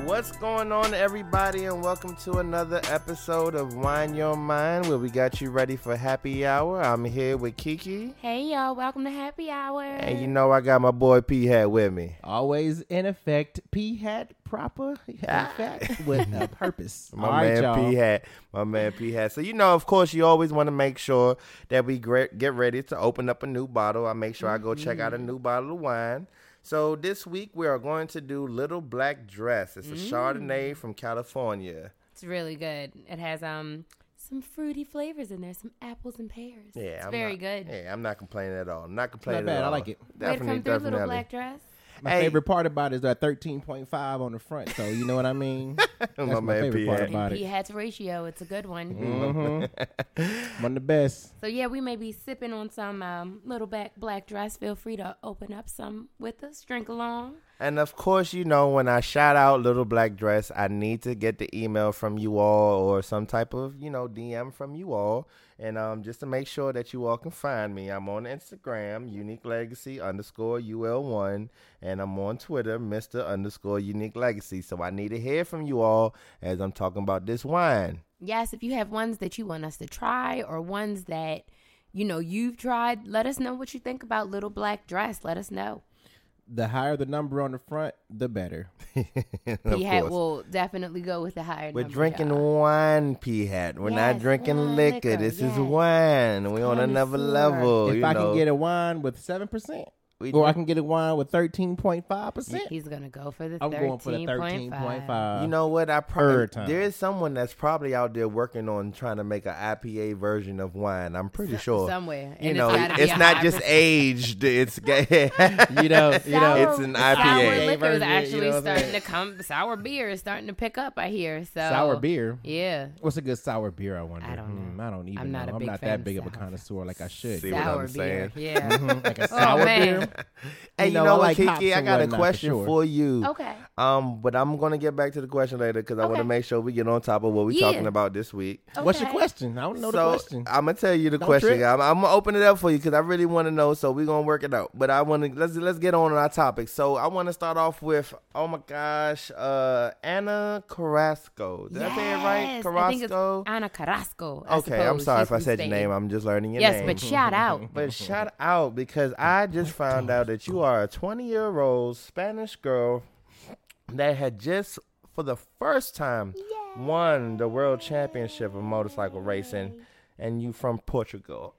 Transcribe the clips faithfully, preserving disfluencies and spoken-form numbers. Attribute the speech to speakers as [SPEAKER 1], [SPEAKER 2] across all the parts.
[SPEAKER 1] What's going on, everybody, and welcome to another episode of Wine Your Mind, where we got you ready for happy hour. I'm here with Kiki.
[SPEAKER 2] Hey, y'all. Welcome to happy hour.
[SPEAKER 1] And you know I got my boy P-Hat with me.
[SPEAKER 3] Always in effect, P-Hat proper, in effect, with a purpose.
[SPEAKER 1] My
[SPEAKER 3] All
[SPEAKER 1] man
[SPEAKER 3] right,
[SPEAKER 1] P-Hat. My man P-Hat. So, you know, of course, you always want to make sure that we get ready to open up a new bottle. I make sure I go check out a new bottle of wine. So this week we are going to do Little Black Dress. It's a mm. Chardonnay from California.
[SPEAKER 2] It's really good. It has um some fruity flavors in there, some apples and pears.
[SPEAKER 1] Yeah,
[SPEAKER 2] it's
[SPEAKER 1] I'm
[SPEAKER 2] very
[SPEAKER 1] not,
[SPEAKER 2] good.
[SPEAKER 1] Yeah, I'm not complaining at all. I'm not complaining
[SPEAKER 3] not bad.
[SPEAKER 1] at all.
[SPEAKER 3] I like it.
[SPEAKER 2] Way to come through, Little Black Dress.
[SPEAKER 3] My
[SPEAKER 1] hey.
[SPEAKER 3] favorite part about it is that thirteen point five on the front, so you know what I mean? That's
[SPEAKER 1] my,
[SPEAKER 3] my
[SPEAKER 1] man
[SPEAKER 3] favorite
[SPEAKER 1] P-Hat.
[SPEAKER 3] part about it.
[SPEAKER 2] P-Hat's ratio, it's a good one.
[SPEAKER 3] Mm-hmm. One of the best.
[SPEAKER 2] So, yeah, we may be sipping on some um, Little Black, Black Dress. Feel free to open up some with us. Drink along.
[SPEAKER 1] And, of course, you know, when I shout out Little Black Dress, I need to get the email from you all or some type of, you know, D M from you all. And um, just to make sure that you all can find me, I'm on Instagram, Unique Legacy underscore U L one. And I'm on Twitter, Mister underscore Unique Legacy. So I need to hear from you all as I'm talking about this wine.
[SPEAKER 2] Yes, if you have ones that you want us to try or ones that, you know, you've tried, let us know what you think about Little Black Dress. Let us know.
[SPEAKER 3] The higher the number on the front, the better.
[SPEAKER 2] P-Hat will definitely go with the higher
[SPEAKER 1] We're
[SPEAKER 2] number.
[SPEAKER 1] drinking
[SPEAKER 2] y'all.
[SPEAKER 1] wine, P-Hat. We're
[SPEAKER 2] Yes,
[SPEAKER 1] not drinking
[SPEAKER 2] wine,
[SPEAKER 1] liquor.
[SPEAKER 2] liquor,
[SPEAKER 1] This
[SPEAKER 2] yes.
[SPEAKER 1] is wine. We're on another
[SPEAKER 2] Connoisseur.
[SPEAKER 1] level.
[SPEAKER 3] If
[SPEAKER 1] you
[SPEAKER 3] I
[SPEAKER 1] know.
[SPEAKER 3] can get a wine with seven percent,
[SPEAKER 1] We
[SPEAKER 3] or
[SPEAKER 1] do-
[SPEAKER 3] I can get a wine with thirteen point five percent,
[SPEAKER 2] He's going to go for the
[SPEAKER 3] I'm
[SPEAKER 2] thirteen
[SPEAKER 3] going for the thirteen point five.
[SPEAKER 1] You know what? I probably
[SPEAKER 3] Third time.
[SPEAKER 1] there is someone that's probably out there working on trying to make an I P A version of wine. I'm pretty sure.
[SPEAKER 2] Somewhere.
[SPEAKER 1] You
[SPEAKER 2] And
[SPEAKER 1] know,
[SPEAKER 2] it's, gotta be
[SPEAKER 1] it's
[SPEAKER 2] a
[SPEAKER 1] not
[SPEAKER 2] high
[SPEAKER 1] just
[SPEAKER 2] percent.
[SPEAKER 1] aged. It's
[SPEAKER 3] you know, you know,
[SPEAKER 2] Sour-
[SPEAKER 1] It's an I P A.
[SPEAKER 2] Sour liquor is
[SPEAKER 3] version, you
[SPEAKER 2] actually
[SPEAKER 3] know what I'm
[SPEAKER 2] starting
[SPEAKER 3] saying?
[SPEAKER 2] to come. Sour beer is starting to pick up, I hear. So
[SPEAKER 3] sour beer.
[SPEAKER 2] Yeah.
[SPEAKER 3] What's a good sour beer? I wonder.
[SPEAKER 2] I don't know.
[SPEAKER 3] Hmm, I don't even
[SPEAKER 2] I'm not
[SPEAKER 3] know.
[SPEAKER 2] a
[SPEAKER 3] I'm
[SPEAKER 2] big
[SPEAKER 3] not
[SPEAKER 2] fan
[SPEAKER 3] that
[SPEAKER 2] of
[SPEAKER 3] big of a
[SPEAKER 2] sour.
[SPEAKER 3] connoisseur like I should.
[SPEAKER 1] See what
[SPEAKER 2] Sour
[SPEAKER 1] I'm
[SPEAKER 2] beer.
[SPEAKER 1] saying?
[SPEAKER 2] Yeah.
[SPEAKER 3] Mhm, like a
[SPEAKER 2] Oh,
[SPEAKER 3] sour
[SPEAKER 2] man.
[SPEAKER 3] beer.
[SPEAKER 1] Hey, you know,
[SPEAKER 3] know, I
[SPEAKER 1] what,
[SPEAKER 3] like
[SPEAKER 1] Kiki?
[SPEAKER 3] hops
[SPEAKER 1] I
[SPEAKER 3] and
[SPEAKER 1] got a
[SPEAKER 3] whatnot, for
[SPEAKER 1] question
[SPEAKER 3] sure.
[SPEAKER 1] for you.
[SPEAKER 2] Okay.
[SPEAKER 1] Um, but I'm gonna get back to the question later because I want to
[SPEAKER 2] Okay.
[SPEAKER 1] make sure we get on top of what we're
[SPEAKER 2] Yeah.
[SPEAKER 1] talking about this week.
[SPEAKER 3] What's your
[SPEAKER 2] Okay.
[SPEAKER 3] question? I don't know
[SPEAKER 1] so
[SPEAKER 3] the question.
[SPEAKER 1] I'm gonna tell you the
[SPEAKER 3] Don't
[SPEAKER 1] question.
[SPEAKER 3] trip.
[SPEAKER 1] I'm, I'm gonna open it up for you because I really want to know. So we're gonna work it out. But I want to let's let's get on our topic. So I want to start off with oh my gosh, uh, Anna Carrasco. Did I say it right?
[SPEAKER 2] Yes, I think it's
[SPEAKER 1] Carrasco.
[SPEAKER 2] Anna Carrasco. I
[SPEAKER 1] Okay, I'm
[SPEAKER 2] suppose.
[SPEAKER 1] sorry
[SPEAKER 2] She's
[SPEAKER 1] if I
[SPEAKER 2] from
[SPEAKER 1] said your
[SPEAKER 2] Spain.
[SPEAKER 1] name. I'm just learning your
[SPEAKER 2] Yes,
[SPEAKER 1] name.
[SPEAKER 2] but shout out.
[SPEAKER 1] But shout out because I just found out that you are a twenty-year-old Spanish girl that had just, for the first time, won the world championship of motorcycle racing, and you from Portugal.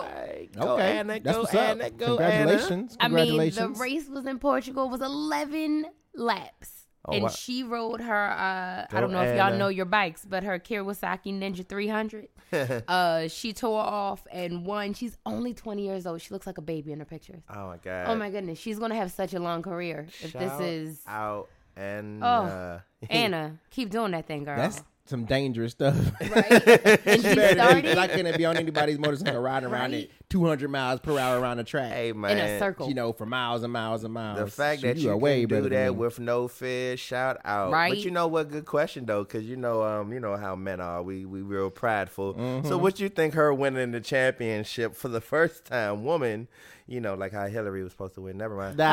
[SPEAKER 1] I go
[SPEAKER 3] Okay,
[SPEAKER 1] Anna,
[SPEAKER 3] that's
[SPEAKER 1] go
[SPEAKER 3] what's up.
[SPEAKER 1] Anna, go Anna.
[SPEAKER 3] Congratulations!
[SPEAKER 2] I mean, the
[SPEAKER 3] Congratulations!
[SPEAKER 2] race was in Portugal. Was eleven laps.
[SPEAKER 1] Oh,
[SPEAKER 2] and
[SPEAKER 1] wow.
[SPEAKER 2] she rode her, uh,
[SPEAKER 1] Go
[SPEAKER 2] I don't know if y'all
[SPEAKER 1] Anna.
[SPEAKER 2] know your bikes, but her Kawasaki Ninja three hundred. uh, she tore off and won. She's only twenty years old. She looks like a baby in her pictures.
[SPEAKER 1] Oh my god!
[SPEAKER 2] Oh my goodness. She's going to have such a long career. If
[SPEAKER 1] Shout
[SPEAKER 2] this is
[SPEAKER 1] out and
[SPEAKER 2] Oh,
[SPEAKER 1] uh,
[SPEAKER 2] Anna, keep doing that thing, girl.
[SPEAKER 3] That's some dangerous stuff.
[SPEAKER 2] right. And she started
[SPEAKER 3] I couldn't be on anybody's motorcycle riding around
[SPEAKER 2] Right.
[SPEAKER 3] at two hundred miles per hour around the track.
[SPEAKER 1] hey man,
[SPEAKER 2] in a circle.
[SPEAKER 3] You know, for miles and miles and miles.
[SPEAKER 1] The fact that
[SPEAKER 3] Shoot,
[SPEAKER 1] you
[SPEAKER 3] are
[SPEAKER 1] can
[SPEAKER 3] way
[SPEAKER 1] do
[SPEAKER 3] better than
[SPEAKER 1] that
[SPEAKER 3] me.
[SPEAKER 1] with no fear, shout out.
[SPEAKER 2] Right.
[SPEAKER 1] But you know what? Good question though, because you know, um, you know how men are. We we real prideful.
[SPEAKER 3] Mm-hmm.
[SPEAKER 1] So what you think her winning the championship for the first time, woman? You know, like how Hillary was supposed to win. Never mind.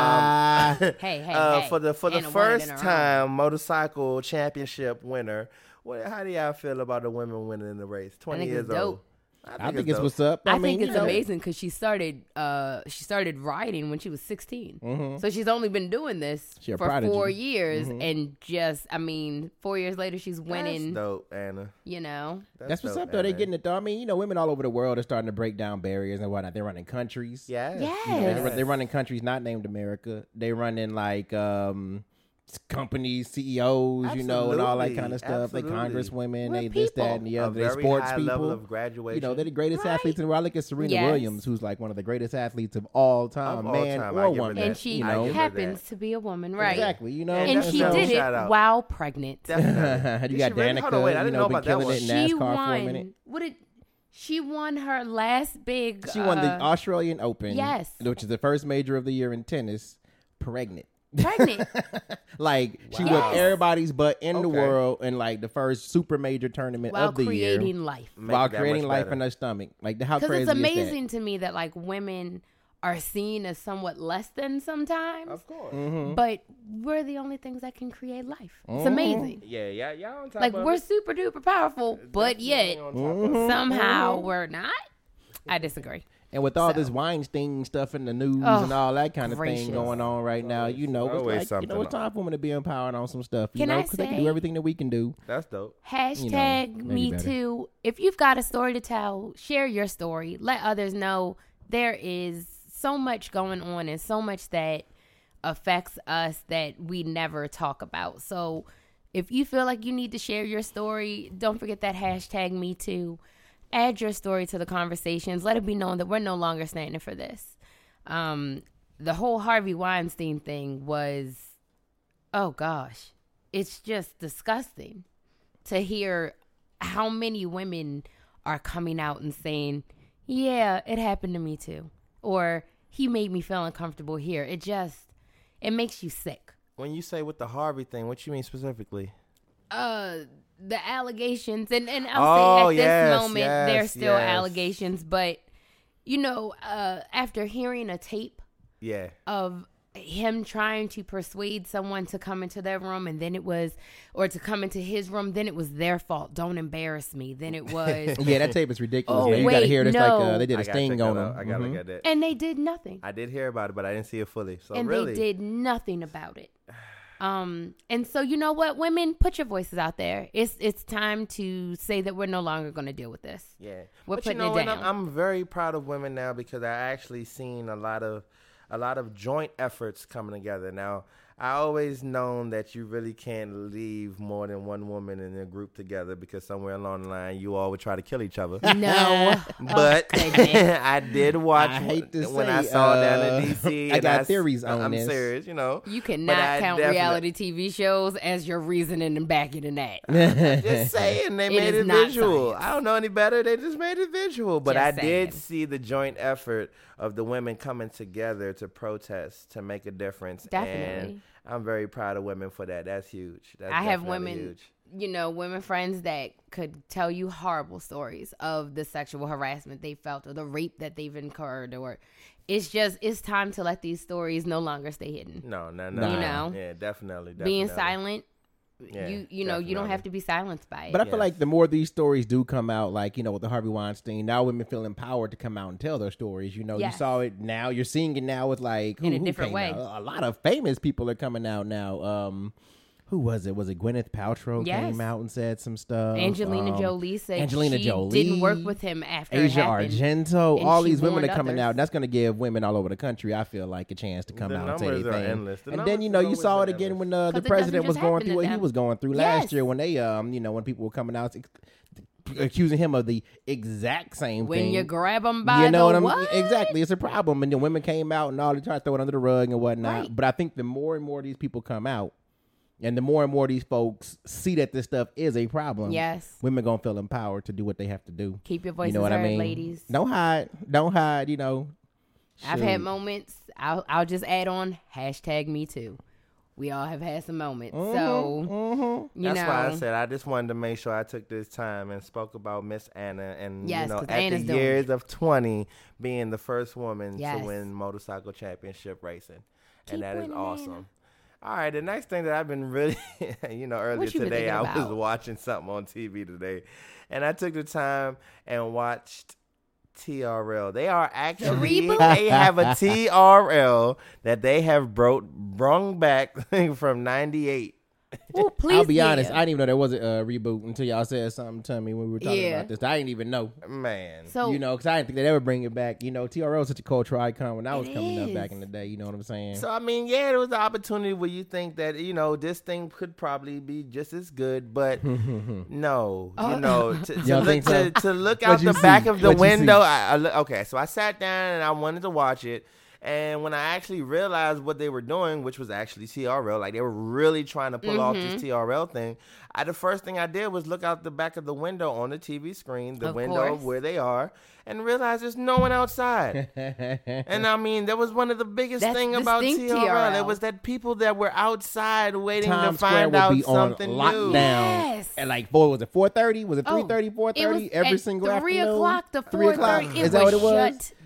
[SPEAKER 3] Ah.
[SPEAKER 2] Hey, hey,
[SPEAKER 1] uh,
[SPEAKER 2] hey.
[SPEAKER 1] for the for the
[SPEAKER 2] Anna won it in
[SPEAKER 1] first
[SPEAKER 2] her own.
[SPEAKER 1] time motorcycle championship winner. What? How do y'all feel about the women winning the race? Twenty
[SPEAKER 2] think
[SPEAKER 1] years
[SPEAKER 2] it's dope.
[SPEAKER 1] old.
[SPEAKER 3] I think it's
[SPEAKER 1] dope.
[SPEAKER 3] what's up.
[SPEAKER 2] I,
[SPEAKER 3] I, mean,
[SPEAKER 2] think
[SPEAKER 3] you
[SPEAKER 2] it's
[SPEAKER 3] know,
[SPEAKER 2] amazing because she started uh, she started riding when she was sixteen.
[SPEAKER 3] Mhm.
[SPEAKER 2] So she's only been doing this
[SPEAKER 3] She a
[SPEAKER 2] for
[SPEAKER 3] prodigy.
[SPEAKER 2] four years,
[SPEAKER 3] Mhm.
[SPEAKER 2] and just I mean, four years later she's winning.
[SPEAKER 1] That's dope, Anna.
[SPEAKER 2] You know,
[SPEAKER 3] That's what's
[SPEAKER 1] dope,
[SPEAKER 3] up, though. They
[SPEAKER 1] Anna.
[SPEAKER 3] getting it, though. I mean, you know, women all over the world are starting to break down barriers and whatnot. They're running countries.
[SPEAKER 1] Yes.
[SPEAKER 2] Yes.
[SPEAKER 3] You know, they're,
[SPEAKER 2] Yes.
[SPEAKER 3] they're running countries not named America. They running like um, companies, C E Os, you know, and all that
[SPEAKER 1] Absolutely.
[SPEAKER 3] kind of stuff. They
[SPEAKER 1] Absolutely.
[SPEAKER 3] congresswomen,
[SPEAKER 2] We're
[SPEAKER 3] they this,
[SPEAKER 2] people.
[SPEAKER 3] that, and the
[SPEAKER 1] A
[SPEAKER 3] other. They
[SPEAKER 1] very
[SPEAKER 3] sports
[SPEAKER 1] high
[SPEAKER 3] people.
[SPEAKER 1] level of graduation.
[SPEAKER 3] You know, they're the greatest
[SPEAKER 2] Right.
[SPEAKER 3] athletes in the world. I look at Serena
[SPEAKER 2] Yes.
[SPEAKER 3] Williams, who's like one of the greatest athletes of all time,
[SPEAKER 1] Of all
[SPEAKER 3] man
[SPEAKER 1] time, I
[SPEAKER 3] or
[SPEAKER 1] give her
[SPEAKER 3] woman.
[SPEAKER 1] that.
[SPEAKER 2] and she
[SPEAKER 3] you
[SPEAKER 1] I
[SPEAKER 3] know,
[SPEAKER 1] give her
[SPEAKER 2] happens
[SPEAKER 1] that.
[SPEAKER 2] to be a woman, right?
[SPEAKER 3] exactly. You know,
[SPEAKER 2] And
[SPEAKER 1] that's
[SPEAKER 2] she
[SPEAKER 1] a
[SPEAKER 2] did it
[SPEAKER 1] shout out.
[SPEAKER 2] while pregnant.
[SPEAKER 1] Definitely.
[SPEAKER 3] you got
[SPEAKER 1] She really-
[SPEAKER 3] Danica,
[SPEAKER 1] hold on, wait, I
[SPEAKER 3] you
[SPEAKER 1] didn't
[SPEAKER 3] know,
[SPEAKER 1] know
[SPEAKER 3] been
[SPEAKER 1] about that
[SPEAKER 3] killing
[SPEAKER 1] one.
[SPEAKER 3] it in
[SPEAKER 2] She
[SPEAKER 3] NASCAR for a minute.
[SPEAKER 2] won. What did she won her last big?
[SPEAKER 3] She won the
[SPEAKER 2] uh,
[SPEAKER 3] Australian Open,
[SPEAKER 2] yes.
[SPEAKER 3] which is the first major of the year in tennis, pregnant.
[SPEAKER 2] pregnant.
[SPEAKER 3] Like she
[SPEAKER 1] Wow.
[SPEAKER 3] whipped everybody's butt in the
[SPEAKER 1] Okay.
[SPEAKER 3] world in like the first super major tournament
[SPEAKER 2] while
[SPEAKER 3] of the
[SPEAKER 2] creating
[SPEAKER 3] year,
[SPEAKER 2] life.
[SPEAKER 1] Make
[SPEAKER 3] while
[SPEAKER 1] it that
[SPEAKER 3] creating
[SPEAKER 1] much
[SPEAKER 3] life
[SPEAKER 1] better.
[SPEAKER 3] in her stomach. Like the how
[SPEAKER 2] Because
[SPEAKER 3] crazy
[SPEAKER 2] it's
[SPEAKER 3] is that?
[SPEAKER 2] amazing to me that like women are seen as somewhat less than sometimes.
[SPEAKER 1] Of course.
[SPEAKER 3] Mm-hmm.
[SPEAKER 2] But we're the only things that can create life. It's
[SPEAKER 3] Mhm.
[SPEAKER 2] amazing.
[SPEAKER 1] Yeah, yeah, y'all on top
[SPEAKER 2] Like,
[SPEAKER 1] of
[SPEAKER 2] we're
[SPEAKER 1] it.
[SPEAKER 2] super duper powerful, but
[SPEAKER 1] Definitely
[SPEAKER 2] yet
[SPEAKER 1] on top of it.
[SPEAKER 2] somehow we're not. I disagree.
[SPEAKER 3] And with all
[SPEAKER 2] So.
[SPEAKER 3] this Weinstein stuff in the news
[SPEAKER 2] Oh,
[SPEAKER 3] and all that kind of
[SPEAKER 2] gracious.
[SPEAKER 3] thing going on right now, you know, it's
[SPEAKER 1] always
[SPEAKER 3] like, you
[SPEAKER 1] something
[SPEAKER 3] know, it's time for women to be empowered on some stuff. You
[SPEAKER 2] Can
[SPEAKER 3] know,
[SPEAKER 2] I
[SPEAKER 3] because they can
[SPEAKER 2] say-
[SPEAKER 3] do everything that we can do.
[SPEAKER 1] That's dope.
[SPEAKER 2] Hashtag
[SPEAKER 3] maybe
[SPEAKER 2] me
[SPEAKER 3] better.
[SPEAKER 2] too. If you've got a story to tell, share your story. Let others know there is so much going on and so much that affects us that we never talk about. So if you feel like you need to share your story, don't forget that hashtag me too. Add your story to the conversations. Let it be known that we're no longer standing for this. Um, the whole Harvey Weinstein thing was, oh gosh, it's just disgusting to hear how many women are coming out and saying, yeah, it happened to me too. Or he made me feel uncomfortable here. It just, it makes you sick.
[SPEAKER 1] When you say with the Harvey thing, what you mean specifically?
[SPEAKER 2] Uh, the allegations, and, and I'll
[SPEAKER 1] Oh,
[SPEAKER 2] say at
[SPEAKER 1] yes,
[SPEAKER 2] this moment,
[SPEAKER 1] yes,
[SPEAKER 2] they're still
[SPEAKER 1] yes.
[SPEAKER 2] allegations. But, you know, uh, after hearing a tape
[SPEAKER 1] Yeah.
[SPEAKER 2] of him trying to persuade someone to come into their room, and then it was, or to come into his room, then it was their fault. Don't embarrass me. Then it was,
[SPEAKER 3] Yeah, that tape is ridiculous.
[SPEAKER 2] Oh,
[SPEAKER 3] man. You got to
[SPEAKER 2] wait,
[SPEAKER 3] hear this like uh,
[SPEAKER 2] no.
[SPEAKER 3] they did a
[SPEAKER 1] I gotta
[SPEAKER 3] sting
[SPEAKER 1] check that
[SPEAKER 3] on
[SPEAKER 1] out.
[SPEAKER 3] him.
[SPEAKER 1] I gotta
[SPEAKER 3] Mhm.
[SPEAKER 1] look at that.
[SPEAKER 2] and they did nothing.
[SPEAKER 1] I did hear about it, but I didn't see it fully. So
[SPEAKER 2] and
[SPEAKER 1] really,
[SPEAKER 2] they did nothing about it. Um, and so you know what, women, put your voices out there. It's it's time to say that we're no longer going to deal with this.
[SPEAKER 1] Yeah,
[SPEAKER 2] We're
[SPEAKER 1] but
[SPEAKER 2] putting
[SPEAKER 1] you know,
[SPEAKER 2] it
[SPEAKER 1] and I'm,
[SPEAKER 2] down.
[SPEAKER 1] I'm very proud of women now because I actually seen a lot of a lot of joint efforts coming together. Now, I always known that you really can't leave more than one woman in a group together because somewhere along the line you all would try to kill each other.
[SPEAKER 2] No,
[SPEAKER 1] But
[SPEAKER 2] Oh, goodness.
[SPEAKER 1] I did watch
[SPEAKER 3] I hate to
[SPEAKER 1] when
[SPEAKER 3] say,
[SPEAKER 1] I saw it down
[SPEAKER 3] uh,
[SPEAKER 1] in D C.
[SPEAKER 3] I
[SPEAKER 1] and
[SPEAKER 3] got
[SPEAKER 1] s-
[SPEAKER 3] theories on
[SPEAKER 1] I'm
[SPEAKER 3] this.
[SPEAKER 1] serious, you know.
[SPEAKER 2] You
[SPEAKER 1] But
[SPEAKER 2] cannot
[SPEAKER 1] I
[SPEAKER 2] count
[SPEAKER 1] definitely-
[SPEAKER 2] reality T V shows as your reasoning and backing in that.
[SPEAKER 1] Just saying, they
[SPEAKER 2] It
[SPEAKER 1] made
[SPEAKER 2] is
[SPEAKER 1] it
[SPEAKER 2] not
[SPEAKER 1] visual.
[SPEAKER 2] science.
[SPEAKER 1] I don't know any better. They just made it visual. But
[SPEAKER 2] Just
[SPEAKER 1] I
[SPEAKER 2] saying.
[SPEAKER 1] did see the joint effort of the women coming together to protest, to make a difference.
[SPEAKER 2] Definitely.
[SPEAKER 1] And I'm very proud of women for that. That's huge. That's
[SPEAKER 2] I have
[SPEAKER 1] definitely
[SPEAKER 2] women,
[SPEAKER 1] huge.
[SPEAKER 2] you know, women friends that could tell you horrible stories of the sexual harassment they felt or the rape that they've incurred, or it's just, it's time to let these stories no longer stay hidden.
[SPEAKER 1] No, no, no.
[SPEAKER 3] Nah.
[SPEAKER 2] You know?
[SPEAKER 1] Yeah, definitely. definitely.
[SPEAKER 2] Being silent,
[SPEAKER 1] Yeah,
[SPEAKER 2] you you know, you don't
[SPEAKER 1] definitely.
[SPEAKER 2] have to be silenced by it.
[SPEAKER 3] But I feel
[SPEAKER 1] Yes.
[SPEAKER 3] like the more these stories do come out, like, you know, with the Harvey Weinstein, now women feel empowered to come out and tell their stories. You know,
[SPEAKER 2] Yes.
[SPEAKER 3] you saw it now, you're seeing it now with like who,
[SPEAKER 2] In a
[SPEAKER 3] who
[SPEAKER 2] different
[SPEAKER 3] came
[SPEAKER 2] way.
[SPEAKER 3] out? A lot of famous people are coming out now. Um, who was it? Was it Gwyneth Paltrow
[SPEAKER 2] Yes.
[SPEAKER 3] came out and said some stuff?
[SPEAKER 2] Angelina
[SPEAKER 3] Um,
[SPEAKER 2] Jolie said
[SPEAKER 3] Angelina
[SPEAKER 2] she
[SPEAKER 3] Jolie,
[SPEAKER 2] didn't work with him after
[SPEAKER 3] Asia
[SPEAKER 2] it happened.
[SPEAKER 3] Argento,
[SPEAKER 2] and
[SPEAKER 3] all
[SPEAKER 2] she
[SPEAKER 3] these women
[SPEAKER 2] warned
[SPEAKER 3] are coming
[SPEAKER 2] others.
[SPEAKER 3] out. That's going to give women all over the country, I feel like, a chance to come
[SPEAKER 1] The
[SPEAKER 3] out and say
[SPEAKER 1] numbers are
[SPEAKER 3] anything.
[SPEAKER 1] endless. The
[SPEAKER 3] And
[SPEAKER 1] numbers
[SPEAKER 3] then, you
[SPEAKER 1] have
[SPEAKER 3] know, you
[SPEAKER 1] always
[SPEAKER 3] saw it
[SPEAKER 1] been
[SPEAKER 3] again
[SPEAKER 1] endless.
[SPEAKER 3] when uh, the
[SPEAKER 2] 'Cause it doesn't
[SPEAKER 3] president was
[SPEAKER 2] just
[SPEAKER 3] going
[SPEAKER 2] happen
[SPEAKER 3] through
[SPEAKER 2] to
[SPEAKER 3] what he
[SPEAKER 2] them.
[SPEAKER 3] was going through
[SPEAKER 2] Yes.
[SPEAKER 3] last year when they, um, you know, when people were coming out ex- accusing him of the exact same
[SPEAKER 2] When
[SPEAKER 3] thing.
[SPEAKER 2] you grab them by
[SPEAKER 3] You know
[SPEAKER 2] the
[SPEAKER 3] what I'm
[SPEAKER 2] what?
[SPEAKER 3] exactly? It's a problem, and the women came out and all they tried to throw it under the rug and whatnot.
[SPEAKER 2] Right.
[SPEAKER 3] But I think the more and more these people come out, and the more and more these folks see that this stuff is a problem,
[SPEAKER 2] Yes.
[SPEAKER 3] women gonna feel empowered to do what they have to do.
[SPEAKER 2] Keep your
[SPEAKER 3] You
[SPEAKER 2] voices
[SPEAKER 3] know what
[SPEAKER 2] heard,
[SPEAKER 3] I mean?
[SPEAKER 2] ladies.
[SPEAKER 3] Don't hide. Don't hide. You know.
[SPEAKER 2] I've had
[SPEAKER 3] Shoot.
[SPEAKER 2] moments. I'll I'll just add on hashtag me too. We all have had some moments. So
[SPEAKER 3] Mm-hmm.
[SPEAKER 2] you
[SPEAKER 1] That's
[SPEAKER 2] know,
[SPEAKER 1] why I said I just wanted to make sure I took this time and spoke about Miss Anna and
[SPEAKER 2] Yes,
[SPEAKER 1] you know
[SPEAKER 2] 'cause
[SPEAKER 1] at
[SPEAKER 2] Anna's
[SPEAKER 1] the
[SPEAKER 2] doing
[SPEAKER 1] years
[SPEAKER 2] it.
[SPEAKER 1] of twenty being the first woman
[SPEAKER 2] Yes.
[SPEAKER 1] to win motorcycle championship racing,
[SPEAKER 2] Keep
[SPEAKER 1] and that is
[SPEAKER 2] winning,
[SPEAKER 1] awesome.
[SPEAKER 2] Anna.
[SPEAKER 1] All right, the next thing that I've been really, you know, earlier
[SPEAKER 2] What you been
[SPEAKER 1] today
[SPEAKER 2] thinking
[SPEAKER 1] I was
[SPEAKER 2] about?
[SPEAKER 1] watching something on T V today, and I took the time and watched T R L. They are actually
[SPEAKER 2] reboot?
[SPEAKER 1] they have a T R L that they have brought brung back from ninety-eight.
[SPEAKER 2] Ooh, please,
[SPEAKER 3] I'll be
[SPEAKER 2] yeah.
[SPEAKER 3] honest. I didn't even know there was a uh, reboot until y'all said something to me when we were talking
[SPEAKER 2] Yeah.
[SPEAKER 3] about this. I didn't even know.
[SPEAKER 1] Man,
[SPEAKER 2] So
[SPEAKER 3] you know, because I didn't think they'd ever bring it back. You know, T R L is such a cultural icon when I was
[SPEAKER 2] It
[SPEAKER 3] coming up
[SPEAKER 2] is.
[SPEAKER 3] back in the day. You know what I'm saying?
[SPEAKER 1] So I mean, yeah, there was an opportunity where you think that you know this thing could probably be just as good, but no,
[SPEAKER 2] Oh.
[SPEAKER 1] you know, to, to,
[SPEAKER 3] Y'all
[SPEAKER 1] look,
[SPEAKER 3] think so?
[SPEAKER 1] to, to look
[SPEAKER 3] What'd
[SPEAKER 1] out
[SPEAKER 3] you
[SPEAKER 1] the back
[SPEAKER 3] see?
[SPEAKER 1] of the
[SPEAKER 3] What'd you see?
[SPEAKER 1] window. I, I, look- okay, so I sat down and I wanted to watch it, and when I actually realized what they were doing, which was actually T R L, like they were really trying to pull off
[SPEAKER 2] Mm-hmm.
[SPEAKER 1] this T R L thing. I the first thing I did was look out the back of the window on the T V screen, the
[SPEAKER 2] Of
[SPEAKER 1] window
[SPEAKER 2] course.
[SPEAKER 1] where they are, and realize there's no one outside. And I mean, that was one of the biggest
[SPEAKER 2] That's
[SPEAKER 1] thing about T
[SPEAKER 2] distinct
[SPEAKER 1] R L.
[SPEAKER 2] T R L.
[SPEAKER 1] It was that people that were outside waiting
[SPEAKER 3] Times
[SPEAKER 1] to
[SPEAKER 3] Square
[SPEAKER 1] find
[SPEAKER 3] would
[SPEAKER 1] out
[SPEAKER 3] be on
[SPEAKER 1] something
[SPEAKER 3] lockdown.
[SPEAKER 1] new.
[SPEAKER 2] Yes.
[SPEAKER 3] At like four, was it four thirty? Was it
[SPEAKER 2] Oh,
[SPEAKER 3] three thirty, four
[SPEAKER 2] it was
[SPEAKER 3] thirty every
[SPEAKER 2] at
[SPEAKER 3] single
[SPEAKER 2] three
[SPEAKER 3] afternoon?
[SPEAKER 2] o'clock to
[SPEAKER 3] Three
[SPEAKER 2] four
[SPEAKER 3] o'clock?
[SPEAKER 2] thirty.
[SPEAKER 3] Is
[SPEAKER 2] It
[SPEAKER 3] that
[SPEAKER 2] was
[SPEAKER 3] what it was?
[SPEAKER 2] shut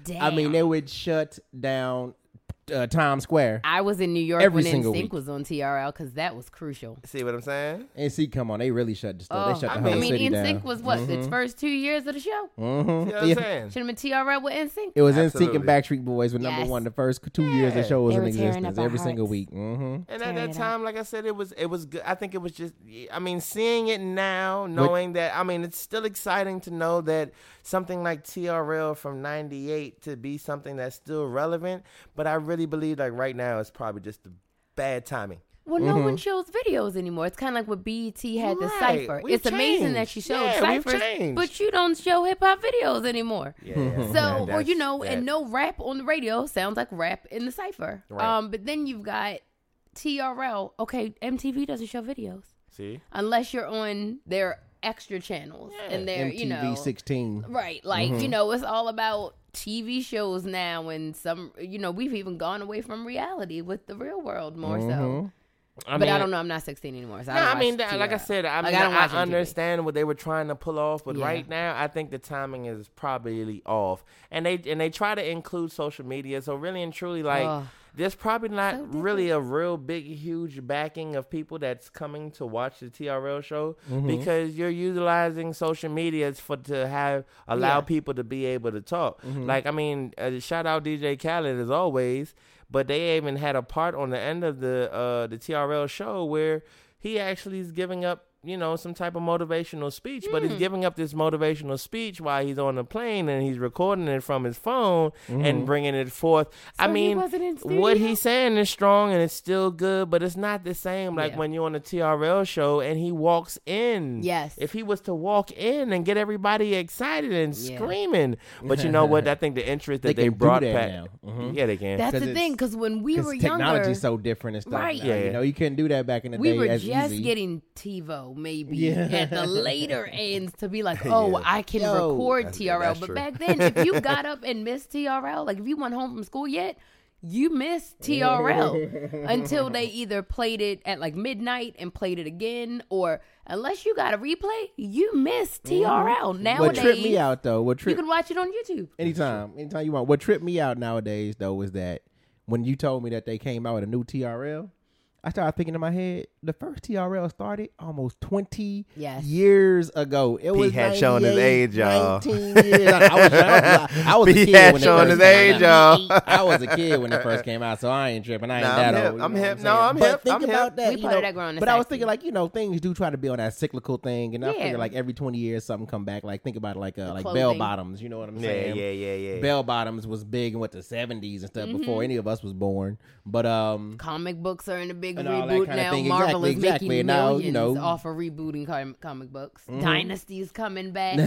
[SPEAKER 2] Damn.
[SPEAKER 3] I mean, they would shut down uh, Times Square.
[SPEAKER 2] I was in New York
[SPEAKER 3] Every
[SPEAKER 2] when
[SPEAKER 3] single
[SPEAKER 2] N Sync
[SPEAKER 3] week.
[SPEAKER 2] was on T R L because that was crucial.
[SPEAKER 1] See what I'm saying?
[SPEAKER 3] And see, come on, they really shut the stuff.
[SPEAKER 2] Oh,
[SPEAKER 3] they shut the
[SPEAKER 1] I
[SPEAKER 3] whole
[SPEAKER 2] I mean,
[SPEAKER 3] city
[SPEAKER 2] N
[SPEAKER 3] down.
[SPEAKER 2] Sync was what
[SPEAKER 3] Mhm.
[SPEAKER 2] its first two years of the show.
[SPEAKER 3] Mhm.
[SPEAKER 1] See what I'm
[SPEAKER 3] Yeah.
[SPEAKER 1] saying?
[SPEAKER 2] Should have been T R L with N Sync.
[SPEAKER 3] It was N Sync and
[SPEAKER 1] Absolutely.
[SPEAKER 3] Backstreet Boys were number
[SPEAKER 2] Yes.
[SPEAKER 3] one the first two years the
[SPEAKER 1] Yeah.
[SPEAKER 3] show was
[SPEAKER 2] They
[SPEAKER 3] in
[SPEAKER 2] were tearing
[SPEAKER 3] existence
[SPEAKER 2] up our
[SPEAKER 3] every single
[SPEAKER 2] hearts.
[SPEAKER 3] week. Mm-hmm.
[SPEAKER 1] And at
[SPEAKER 2] Tearing
[SPEAKER 1] that
[SPEAKER 2] it
[SPEAKER 1] time, like I said, it was it was good. I think it was just. I mean, seeing it now, knowing that. I mean, it's still exciting to know that something like T R L from ninety-eight to be something that's still relevant. But I really believe like right now it's probably just the bad timing.
[SPEAKER 2] Well, no one shows videos anymore. It's kind of like what B E T had the
[SPEAKER 1] Mm-hmm. Right.
[SPEAKER 2] cipher.
[SPEAKER 1] We've
[SPEAKER 2] It's amazing that
[SPEAKER 1] changed.
[SPEAKER 2] she showed
[SPEAKER 1] Yeah, we've
[SPEAKER 2] ciphers,
[SPEAKER 1] changed.
[SPEAKER 2] but you don't show hip hop videos anymore.
[SPEAKER 1] Yeah.
[SPEAKER 2] So,
[SPEAKER 1] yeah,
[SPEAKER 2] or you
[SPEAKER 1] that's-
[SPEAKER 2] know,
[SPEAKER 1] that-
[SPEAKER 2] and no rap on the radio sounds like rap in the cipher.
[SPEAKER 1] Right.
[SPEAKER 2] Um, but then you've got T R L. Okay, M T V doesn't show videos
[SPEAKER 1] See.
[SPEAKER 2] unless you're on their extra channels
[SPEAKER 1] Yeah.
[SPEAKER 2] and they're
[SPEAKER 3] M T V
[SPEAKER 2] you know
[SPEAKER 3] sixteen.
[SPEAKER 2] right. Like
[SPEAKER 1] Mm-hmm.
[SPEAKER 2] you know, it's all about T V shows now, and some you know we've even gone away from reality with the real world more
[SPEAKER 3] Mm-hmm.
[SPEAKER 2] so.
[SPEAKER 1] I
[SPEAKER 2] But
[SPEAKER 1] mean,
[SPEAKER 2] I don't know. I'm not sixteen anymore. So
[SPEAKER 1] No,
[SPEAKER 2] I, don't
[SPEAKER 1] I mean,
[SPEAKER 2] watch
[SPEAKER 1] that, like I
[SPEAKER 2] T R L.
[SPEAKER 1] said, I
[SPEAKER 2] Like,
[SPEAKER 1] mean,
[SPEAKER 2] I don't
[SPEAKER 1] I,
[SPEAKER 2] watch M T V.
[SPEAKER 1] understand what they were trying to pull off, but
[SPEAKER 2] Yeah.
[SPEAKER 1] right now, I think the timing is probably off, and they and they try to include social media. So really and truly, like,
[SPEAKER 2] Ugh.
[SPEAKER 1] there's probably not
[SPEAKER 2] So different.
[SPEAKER 1] really a real big, huge backing of people that's coming to watch the T R L show
[SPEAKER 3] Mm-hmm.
[SPEAKER 1] because you're utilizing social media for to have allow
[SPEAKER 2] Yeah.
[SPEAKER 1] people to be able to talk.
[SPEAKER 3] Mm-hmm.
[SPEAKER 1] Like, I mean, uh, shout out D J Khaled as always, but they even had a part on the end of the uh, the T R L show where he actually is giving up, you know, some type of motivational speech, but
[SPEAKER 2] Hmm.
[SPEAKER 1] he's giving up this motivational speech while he's on the plane and he's recording it from his phone and bringing it forth. I
[SPEAKER 2] So he
[SPEAKER 1] mean,
[SPEAKER 2] wasn't in
[SPEAKER 1] what
[SPEAKER 2] studio?
[SPEAKER 1] he's saying is strong and it's still good, but it's not the same like
[SPEAKER 2] Yeah.
[SPEAKER 1] when you're on a T R L show and he walks in.
[SPEAKER 2] Yes.
[SPEAKER 1] If he was to walk in and get everybody excited and
[SPEAKER 2] Yeah.
[SPEAKER 1] screaming. But you know what? I think the interest that
[SPEAKER 3] They
[SPEAKER 1] they,
[SPEAKER 3] can do
[SPEAKER 1] brought
[SPEAKER 3] that
[SPEAKER 1] back.
[SPEAKER 3] now. Mhm.
[SPEAKER 1] Yeah, they can.
[SPEAKER 2] That's
[SPEAKER 3] 'Cause
[SPEAKER 2] the
[SPEAKER 3] it's-
[SPEAKER 2] thing, because when we were
[SPEAKER 3] Because
[SPEAKER 2] younger,
[SPEAKER 3] technology's so different and stuff.
[SPEAKER 2] Right.
[SPEAKER 3] now,
[SPEAKER 1] Yeah.
[SPEAKER 3] You know, you couldn't do that back in the
[SPEAKER 2] we
[SPEAKER 3] day
[SPEAKER 2] were
[SPEAKER 3] as
[SPEAKER 2] just
[SPEAKER 3] easy.
[SPEAKER 2] getting TiVo maybe
[SPEAKER 3] Yeah.
[SPEAKER 2] at the later ends to be like, oh,
[SPEAKER 1] Yeah.
[SPEAKER 2] I can
[SPEAKER 3] Yo.
[SPEAKER 2] record
[SPEAKER 1] That's-
[SPEAKER 2] T R L.
[SPEAKER 1] that's
[SPEAKER 2] But
[SPEAKER 1] true.
[SPEAKER 2] back then, if you got up and missed T R L, like if you went home from school yet, you missed T R L until they either played it at like midnight and played it again, or unless you got a replay, you missed T R L.
[SPEAKER 3] What
[SPEAKER 2] Nowadays,
[SPEAKER 3] tripped me out though, what
[SPEAKER 2] you
[SPEAKER 3] tripped
[SPEAKER 2] can watch it on YouTube.
[SPEAKER 3] anytime, anytime you want. What tripped me out nowadays though was that when you told me that they came out with a new T R L, I started thinking in my head, the first T R L started almost twenty
[SPEAKER 2] Yes.
[SPEAKER 3] years ago. It was
[SPEAKER 1] had shown his
[SPEAKER 3] ninety-eight,
[SPEAKER 1] age, y'all.
[SPEAKER 3] nineteen years. I, I was, I was, I was a
[SPEAKER 1] He
[SPEAKER 3] kid
[SPEAKER 1] had
[SPEAKER 3] when it
[SPEAKER 1] shown
[SPEAKER 3] first
[SPEAKER 1] his
[SPEAKER 3] came
[SPEAKER 1] age,
[SPEAKER 3] out.
[SPEAKER 1] y'all.
[SPEAKER 3] I was a kid when it first came out, so I ain't tripping. I ain't
[SPEAKER 1] Nah,
[SPEAKER 3] that
[SPEAKER 1] I'm hip.
[SPEAKER 3] old. you
[SPEAKER 1] I'm
[SPEAKER 3] know what
[SPEAKER 1] hip.
[SPEAKER 3] saying?
[SPEAKER 1] No, I'm
[SPEAKER 3] but
[SPEAKER 1] hip.
[SPEAKER 3] Think
[SPEAKER 1] I'm
[SPEAKER 3] about
[SPEAKER 1] hip.
[SPEAKER 3] that.
[SPEAKER 2] We
[SPEAKER 3] you
[SPEAKER 2] played
[SPEAKER 3] know,
[SPEAKER 2] that growing up
[SPEAKER 3] But I was
[SPEAKER 2] sexy.
[SPEAKER 3] thinking like, you know, things do try to be on that cyclical thing, and I
[SPEAKER 2] Yeah.
[SPEAKER 3] figure like every twenty years something come back. Like think about it like uh, like
[SPEAKER 2] clothing.
[SPEAKER 3] bell bottoms. You know what I'm
[SPEAKER 1] Yeah,
[SPEAKER 3] saying?
[SPEAKER 1] yeah, yeah, yeah.
[SPEAKER 3] Bell bottoms was big in what the seventies and stuff
[SPEAKER 2] Mm-hmm.
[SPEAKER 3] before any of us was born. But um,
[SPEAKER 2] Comic books are in a big
[SPEAKER 3] And all that
[SPEAKER 2] reboot
[SPEAKER 3] kinda
[SPEAKER 2] now.
[SPEAKER 3] thing.
[SPEAKER 2] Marvel
[SPEAKER 3] Exactly,
[SPEAKER 2] is
[SPEAKER 3] exactly.
[SPEAKER 2] making
[SPEAKER 3] And now,
[SPEAKER 2] millions
[SPEAKER 3] you know- Mm-hmm.
[SPEAKER 2] off of rebooting com- comic books. Dynasty's coming back.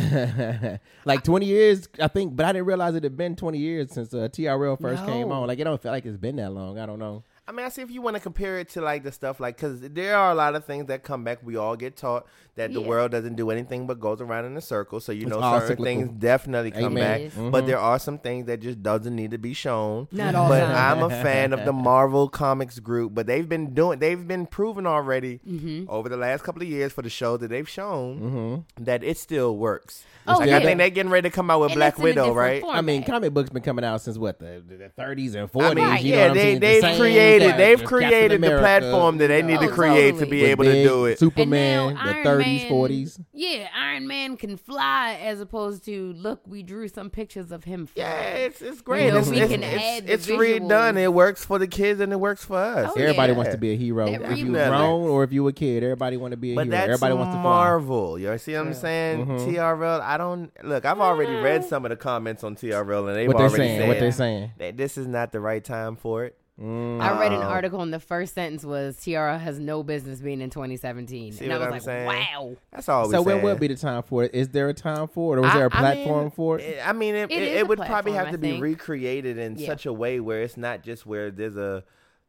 [SPEAKER 3] like twenty years, I think. But I didn't realize it had been twenty years since uh, T R L first came
[SPEAKER 2] No.
[SPEAKER 3] on. Like it don't feel like it's been that long. I don't know.
[SPEAKER 1] I mean, I see if you want to compare it to like the stuff like, because there are a lot of things that come back. We all get taught that the
[SPEAKER 2] Yeah.
[SPEAKER 1] world doesn't do anything but goes around in a circle. So you
[SPEAKER 3] It's
[SPEAKER 1] know
[SPEAKER 3] all
[SPEAKER 1] certain
[SPEAKER 3] cyclical.
[SPEAKER 1] things definitely come
[SPEAKER 3] Amen.
[SPEAKER 1] back,
[SPEAKER 2] It is.
[SPEAKER 3] Mm-hmm.
[SPEAKER 1] but there are some things that just doesn't need to be shown.
[SPEAKER 2] Not all
[SPEAKER 1] But
[SPEAKER 2] the time.
[SPEAKER 1] I'm a fan of the Marvel Comics group. But they've been doing, they've been proven already
[SPEAKER 2] Mm-hmm.
[SPEAKER 1] over the last couple of years for the show that they've shown
[SPEAKER 3] Mm-hmm.
[SPEAKER 1] that it still works.
[SPEAKER 2] Oh,
[SPEAKER 1] like
[SPEAKER 2] yeah.
[SPEAKER 1] I think they're getting ready to come out with
[SPEAKER 2] And
[SPEAKER 1] Black
[SPEAKER 2] it's in a
[SPEAKER 1] Widow,
[SPEAKER 2] different
[SPEAKER 1] right?
[SPEAKER 2] format.
[SPEAKER 3] I mean, comic books been coming out since what the, the thirties and forties.
[SPEAKER 1] I mean,
[SPEAKER 3] you know
[SPEAKER 1] yeah,
[SPEAKER 3] what I'm
[SPEAKER 1] they
[SPEAKER 3] saying? The
[SPEAKER 1] they've
[SPEAKER 3] same
[SPEAKER 1] created
[SPEAKER 3] characters,
[SPEAKER 1] they've
[SPEAKER 3] Captain
[SPEAKER 1] created the
[SPEAKER 3] America,
[SPEAKER 1] platform that they need
[SPEAKER 2] Oh,
[SPEAKER 1] to create to
[SPEAKER 2] totally.
[SPEAKER 1] be
[SPEAKER 3] with
[SPEAKER 1] able to
[SPEAKER 3] big
[SPEAKER 1] do it.
[SPEAKER 3] Superman,
[SPEAKER 2] And now
[SPEAKER 3] the
[SPEAKER 2] Iron
[SPEAKER 3] thirties,
[SPEAKER 2] Man-
[SPEAKER 3] forties.
[SPEAKER 2] Yeah, Iron Man can fly as opposed to look. We drew some pictures of him. Fly.
[SPEAKER 1] Yeah, it's it's great.
[SPEAKER 2] know,
[SPEAKER 1] it's
[SPEAKER 2] we
[SPEAKER 1] it's,
[SPEAKER 2] can
[SPEAKER 1] it's,
[SPEAKER 2] add the
[SPEAKER 1] it's
[SPEAKER 2] visuals.
[SPEAKER 1] redone. It works for the kids and it works for us.
[SPEAKER 2] Oh,
[SPEAKER 3] Everybody
[SPEAKER 2] yeah.
[SPEAKER 3] wants to be a hero.
[SPEAKER 2] That
[SPEAKER 3] If you
[SPEAKER 2] reboot.
[SPEAKER 3] grown or if you a kid, everybody want to be a
[SPEAKER 1] But
[SPEAKER 3] hero.
[SPEAKER 1] that's
[SPEAKER 3] Everybody wants to fly.
[SPEAKER 1] Marvel. You see what I'm saying?
[SPEAKER 3] Mhm.
[SPEAKER 1] T R L. I don't look. I've already read some of the comments on T R L, and they've
[SPEAKER 3] What they
[SPEAKER 1] already
[SPEAKER 3] saying?
[SPEAKER 1] said
[SPEAKER 3] What they saying?
[SPEAKER 1] that this is not the right time for it.
[SPEAKER 3] Mm.
[SPEAKER 2] I read an
[SPEAKER 1] Oh.
[SPEAKER 2] article and the first sentence was Tiara has no business being in twenty seventeen.
[SPEAKER 1] See
[SPEAKER 2] and I
[SPEAKER 1] what
[SPEAKER 2] was
[SPEAKER 1] I'm
[SPEAKER 2] like,
[SPEAKER 1] saying?
[SPEAKER 2] wow.
[SPEAKER 1] That's all.
[SPEAKER 3] So
[SPEAKER 1] we
[SPEAKER 3] when
[SPEAKER 1] saying.
[SPEAKER 3] will be the time for it? Is there a time for it, or is
[SPEAKER 1] I-
[SPEAKER 3] there a
[SPEAKER 1] I
[SPEAKER 3] platform
[SPEAKER 1] mean,
[SPEAKER 3] for it?
[SPEAKER 1] I mean, it,
[SPEAKER 2] It
[SPEAKER 1] it,
[SPEAKER 2] is
[SPEAKER 1] it
[SPEAKER 2] a
[SPEAKER 1] would probably
[SPEAKER 2] platform,
[SPEAKER 1] have to
[SPEAKER 2] I
[SPEAKER 1] be
[SPEAKER 2] think.
[SPEAKER 1] recreated in
[SPEAKER 2] Yeah.
[SPEAKER 1] such a way where it's not just where there's a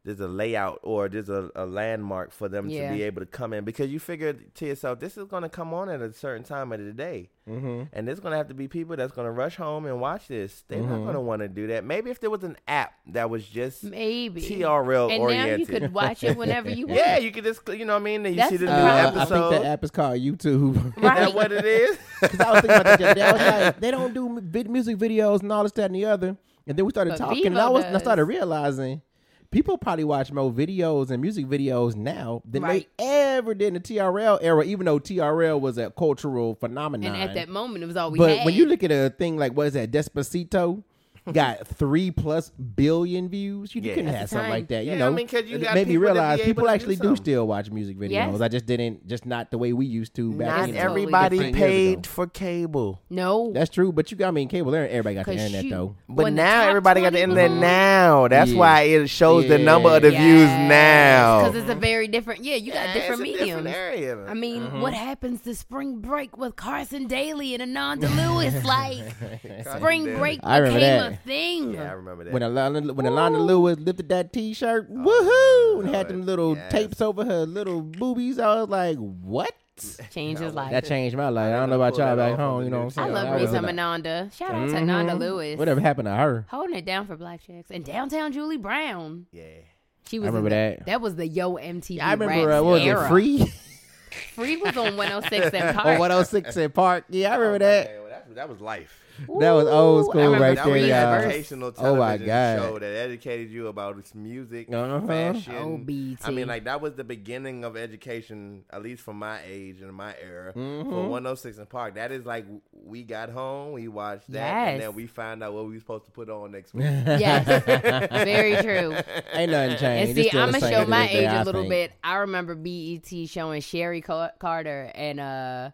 [SPEAKER 1] there's a layout or there's a, a landmark for them
[SPEAKER 2] Yeah.
[SPEAKER 1] to be able to come in, because you figure to yourself, this is going to come on at a certain time of the day.
[SPEAKER 3] Mm-hmm.
[SPEAKER 1] And there's going to have to be people that's going to rush home and watch this. They're not
[SPEAKER 3] Mhm.
[SPEAKER 1] going to want to do that. Maybe if there was an app that was just
[SPEAKER 2] Maybe.
[SPEAKER 1] T R L
[SPEAKER 2] and
[SPEAKER 1] oriented.
[SPEAKER 2] now you could watch it whenever you want.
[SPEAKER 1] Yeah, you could just, you know what I mean? And you
[SPEAKER 2] That's
[SPEAKER 1] see the
[SPEAKER 2] the
[SPEAKER 1] new
[SPEAKER 3] Uh, I
[SPEAKER 1] episode.
[SPEAKER 3] think that app is called YouTube.
[SPEAKER 1] Is that
[SPEAKER 2] Right.
[SPEAKER 1] what it is?
[SPEAKER 3] Because I was thinking about that the other day. I was like, they don't do vid- music videos and all this, that, and the other. And then we started
[SPEAKER 2] But
[SPEAKER 3] talking, and
[SPEAKER 2] Vivo
[SPEAKER 3] I was, and I
[SPEAKER 2] does.
[SPEAKER 3] started realizing people probably watch more videos and music videos now than
[SPEAKER 2] Right.
[SPEAKER 3] they ever did in the T R L era, even though T R L was a cultural phenomenon.
[SPEAKER 2] And at that moment, it was all we
[SPEAKER 3] but
[SPEAKER 2] had.
[SPEAKER 3] when you look at a thing like, what is that, Despacito, got three plus billion views. You, you
[SPEAKER 1] Yeah.
[SPEAKER 3] couldn't
[SPEAKER 2] At
[SPEAKER 3] have
[SPEAKER 2] the
[SPEAKER 3] something
[SPEAKER 2] time.
[SPEAKER 3] like that. You
[SPEAKER 1] Yeah,
[SPEAKER 3] know,
[SPEAKER 1] I mean, 'cause you
[SPEAKER 3] it
[SPEAKER 1] got
[SPEAKER 3] made me
[SPEAKER 1] people that be
[SPEAKER 3] realize
[SPEAKER 1] able
[SPEAKER 3] people
[SPEAKER 1] to do
[SPEAKER 3] actually do
[SPEAKER 1] something.
[SPEAKER 3] still watch music videos.
[SPEAKER 2] Yes.
[SPEAKER 3] I just didn't, just not the way we used to back
[SPEAKER 1] Not
[SPEAKER 3] in.
[SPEAKER 2] totally
[SPEAKER 1] everybody
[SPEAKER 2] different.
[SPEAKER 1] paid
[SPEAKER 3] Years
[SPEAKER 1] for cable.
[SPEAKER 2] no.
[SPEAKER 3] That's true, but you got me in cable. Everybody got the
[SPEAKER 2] 'Cause
[SPEAKER 3] internet
[SPEAKER 2] shoot,
[SPEAKER 3] though.
[SPEAKER 1] But
[SPEAKER 2] when the
[SPEAKER 1] now
[SPEAKER 2] top
[SPEAKER 1] everybody got the
[SPEAKER 2] twenty
[SPEAKER 1] internet
[SPEAKER 2] was on-
[SPEAKER 1] now. That's
[SPEAKER 3] Yeah.
[SPEAKER 1] why it shows the
[SPEAKER 3] Yeah.
[SPEAKER 1] number of the views
[SPEAKER 2] Yes,
[SPEAKER 1] now.
[SPEAKER 2] because it's a very different. Yeah, you got
[SPEAKER 1] Yeah,
[SPEAKER 2] different
[SPEAKER 1] it's a different
[SPEAKER 2] mediums.
[SPEAKER 1] area.
[SPEAKER 2] I mean,
[SPEAKER 3] Mm-hmm.
[SPEAKER 2] what happens to Spring Break with Carson Daly and Ananda Lewis? Like, Spring
[SPEAKER 1] Daly.
[SPEAKER 2] Break
[SPEAKER 3] I remember
[SPEAKER 2] became
[SPEAKER 3] that.
[SPEAKER 2] a thing.
[SPEAKER 1] Yeah, I remember that.
[SPEAKER 3] When Alana, when Alana Lewis lifted that T-shirt, woohoo, and had
[SPEAKER 1] Lord,
[SPEAKER 3] them little
[SPEAKER 1] yes.
[SPEAKER 3] tapes over her little boobies, I was like, what?
[SPEAKER 2] Changed his life.
[SPEAKER 3] That changed my life. I
[SPEAKER 1] I
[SPEAKER 3] don't know
[SPEAKER 1] gotta
[SPEAKER 3] about
[SPEAKER 1] pull
[SPEAKER 3] y'all
[SPEAKER 1] that
[SPEAKER 3] back
[SPEAKER 1] off
[SPEAKER 3] home.
[SPEAKER 1] on the
[SPEAKER 3] You know what I'm
[SPEAKER 1] news.
[SPEAKER 3] saying?
[SPEAKER 2] I love
[SPEAKER 3] That was
[SPEAKER 2] me some
[SPEAKER 3] a-
[SPEAKER 2] Ananda. Shout out to
[SPEAKER 3] Mhm.
[SPEAKER 2] Ananda Lewis.
[SPEAKER 3] Whatever happened to her?
[SPEAKER 2] Holding it down for Black chicks. And Downtown Julie Brown.
[SPEAKER 1] Yeah.
[SPEAKER 2] She
[SPEAKER 3] I
[SPEAKER 2] was
[SPEAKER 3] remember
[SPEAKER 2] in the-
[SPEAKER 3] that.
[SPEAKER 2] That was the Yo M T V
[SPEAKER 3] I remember,
[SPEAKER 2] rap
[SPEAKER 3] uh, what was
[SPEAKER 2] era.
[SPEAKER 3] it, Free?
[SPEAKER 2] Free was on one oh six and Park.
[SPEAKER 3] Or one oh six in Park. Yeah, I remember
[SPEAKER 1] Oh,
[SPEAKER 3] that.
[SPEAKER 1] man, well, that, that was life.
[SPEAKER 3] That was old
[SPEAKER 2] Ooh,
[SPEAKER 3] school
[SPEAKER 2] I remember
[SPEAKER 3] right
[SPEAKER 1] That
[SPEAKER 3] there,
[SPEAKER 1] was
[SPEAKER 2] Free
[SPEAKER 1] an
[SPEAKER 3] y'all.
[SPEAKER 2] verse.
[SPEAKER 1] educational
[SPEAKER 3] Oh, my
[SPEAKER 1] television
[SPEAKER 3] God.
[SPEAKER 1] show that educated you about its music,
[SPEAKER 3] Uh-huh.
[SPEAKER 1] fashion.
[SPEAKER 2] O B T.
[SPEAKER 1] I mean, like, that was the beginning of education, at least from my age and my era,
[SPEAKER 3] Mhm.
[SPEAKER 1] for one oh six and Park. That is like, we got home, we watched that,
[SPEAKER 2] Yes.
[SPEAKER 1] and then we found out what we were supposed to put on next week.
[SPEAKER 2] Yes, very true.
[SPEAKER 3] Ain't nothing changed.
[SPEAKER 2] And
[SPEAKER 3] It's
[SPEAKER 2] see,
[SPEAKER 3] still
[SPEAKER 2] I'm
[SPEAKER 3] the
[SPEAKER 2] gonna
[SPEAKER 3] same
[SPEAKER 2] show
[SPEAKER 3] to
[SPEAKER 2] my
[SPEAKER 3] this day,
[SPEAKER 2] age
[SPEAKER 3] I
[SPEAKER 2] a little
[SPEAKER 3] think.
[SPEAKER 2] bit. I remember B E T showing Sherry Car- Carter and uh,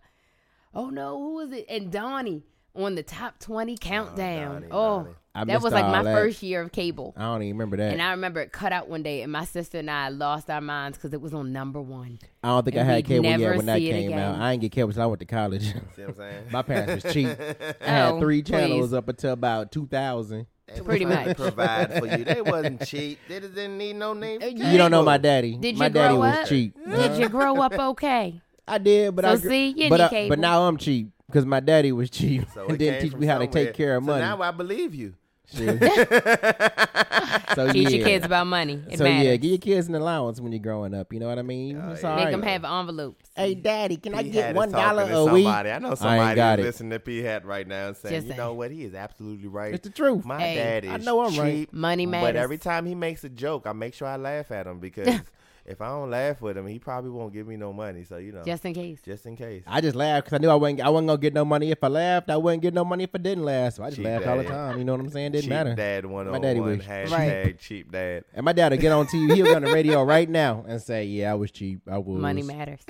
[SPEAKER 2] oh no, who was it? And Donnie on the top twenty countdown.
[SPEAKER 1] Donnie,
[SPEAKER 2] Oh,
[SPEAKER 1] Donnie.
[SPEAKER 3] I
[SPEAKER 2] that
[SPEAKER 3] missed
[SPEAKER 2] was like
[SPEAKER 3] all
[SPEAKER 2] my
[SPEAKER 3] that.
[SPEAKER 2] first year of cable.
[SPEAKER 3] I don't even remember that.
[SPEAKER 2] And I remember it cut out one day, and my sister and I lost our minds because it was on number one.
[SPEAKER 3] I don't think I
[SPEAKER 2] and
[SPEAKER 3] had
[SPEAKER 2] we'd
[SPEAKER 3] cable yet
[SPEAKER 2] never
[SPEAKER 3] when that
[SPEAKER 2] see it
[SPEAKER 3] came out.
[SPEAKER 2] again.
[SPEAKER 3] I didn't get cable until I went to college.
[SPEAKER 1] See what I'm saying?
[SPEAKER 3] My parents was cheap. I had
[SPEAKER 2] Oh,
[SPEAKER 3] three
[SPEAKER 2] please.
[SPEAKER 3] channels up until about two thousand.
[SPEAKER 1] They
[SPEAKER 2] Pretty
[SPEAKER 1] was trying to
[SPEAKER 2] much.
[SPEAKER 1] provide for you. They wasn't cheap. They just didn't need no name. for
[SPEAKER 2] You
[SPEAKER 3] You don't know
[SPEAKER 1] cable.
[SPEAKER 3] my daddy.
[SPEAKER 2] Did
[SPEAKER 3] my
[SPEAKER 2] you
[SPEAKER 3] daddy
[SPEAKER 2] grow
[SPEAKER 3] was
[SPEAKER 2] up?
[SPEAKER 3] cheap.
[SPEAKER 2] Did you grow up okay?
[SPEAKER 3] I did, but
[SPEAKER 2] So
[SPEAKER 3] I
[SPEAKER 2] see, you
[SPEAKER 3] but,
[SPEAKER 2] need
[SPEAKER 3] I-
[SPEAKER 2] cable.
[SPEAKER 3] but now I'm cheap because my daddy was cheap
[SPEAKER 1] So
[SPEAKER 3] and
[SPEAKER 1] it
[SPEAKER 3] didn't
[SPEAKER 1] came
[SPEAKER 3] teach
[SPEAKER 1] from
[SPEAKER 3] me how to
[SPEAKER 1] somewhere.
[SPEAKER 3] take care of
[SPEAKER 1] So
[SPEAKER 3] money.
[SPEAKER 1] now I believe you.
[SPEAKER 3] Shit. so
[SPEAKER 2] Teach
[SPEAKER 3] yeah.
[SPEAKER 2] your kids about money. It
[SPEAKER 3] so
[SPEAKER 2] matters.
[SPEAKER 3] yeah, give your kids an allowance when you're growing up. You know what I mean?
[SPEAKER 1] Oh,
[SPEAKER 3] It's
[SPEAKER 1] yeah.
[SPEAKER 3] all
[SPEAKER 2] Make
[SPEAKER 3] right.
[SPEAKER 2] them have envelopes.
[SPEAKER 3] Hey, daddy, can I
[SPEAKER 1] P
[SPEAKER 3] get
[SPEAKER 1] Hat
[SPEAKER 3] one
[SPEAKER 1] is talking
[SPEAKER 3] dollar
[SPEAKER 1] to
[SPEAKER 3] a week?
[SPEAKER 1] somebody. I know
[SPEAKER 3] I ain't
[SPEAKER 1] somebody
[SPEAKER 3] got
[SPEAKER 1] who's
[SPEAKER 3] it.
[SPEAKER 1] listening to P Hat right now and saying,
[SPEAKER 2] Just
[SPEAKER 1] you
[SPEAKER 2] saying.
[SPEAKER 1] know what? He is absolutely right.
[SPEAKER 3] It's the truth.
[SPEAKER 1] My
[SPEAKER 2] Hey,
[SPEAKER 1] dad is
[SPEAKER 3] I know I'm right.
[SPEAKER 1] cheap,
[SPEAKER 2] Money matters.
[SPEAKER 1] but every time he makes a joke, I make sure I laugh at him because if I don't laugh with him, he probably won't give me no money. So, you know, just,
[SPEAKER 2] Just in case.
[SPEAKER 1] in case.
[SPEAKER 3] I just laughed because I knew I wasn't. I wasn't gonna get no money if I laughed. I wouldn't get no money if I didn't laugh. So I just
[SPEAKER 1] Cheap
[SPEAKER 3] laughed all the
[SPEAKER 1] daddy.
[SPEAKER 3] time. You know what I'm saying? Didn't
[SPEAKER 1] cheap
[SPEAKER 3] matter.
[SPEAKER 1] Dad one oh one.
[SPEAKER 3] My daddy was
[SPEAKER 1] Hashtag
[SPEAKER 2] Right.
[SPEAKER 1] cheap dad.
[SPEAKER 3] And my dad would get on T V. He'll be on the radio right now and say, "Yeah, I was cheap. I was."
[SPEAKER 2] Money matters.